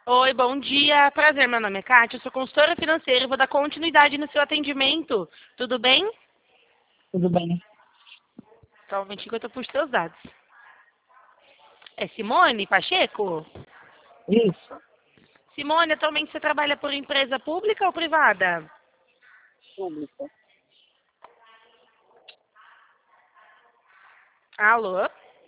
Oi, bom dia. Prazer, meu nome é Kátia, eu sou consultora financeira e vou dar continuidade no seu atendimento. Tudo bem? Tudo bem? Só um momentinho que eu tô puxando seus dados. É Simone Pacheco? Isso, Simone, atualmente você trabalha por empresa pública ou privada? público. Alô?